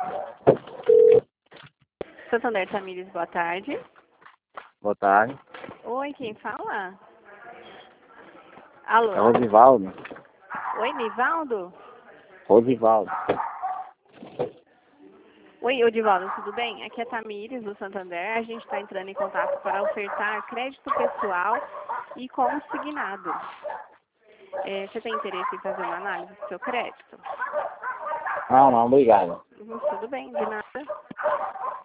Santander Tamires, boa tarde. Boa tarde. Oi, quem fala? É Alô? Rosivaldo. Oi, Nivaldo? Rosivaldo. Oi, Odivaldo, tudo bem? Aqui é Tamires, do Santander. A gente está entrando em contato para ofertar crédito pessoal e consignado. Você tem interesse em fazer uma análise do seu crédito? Não, obrigado. Tudo bem, de nada.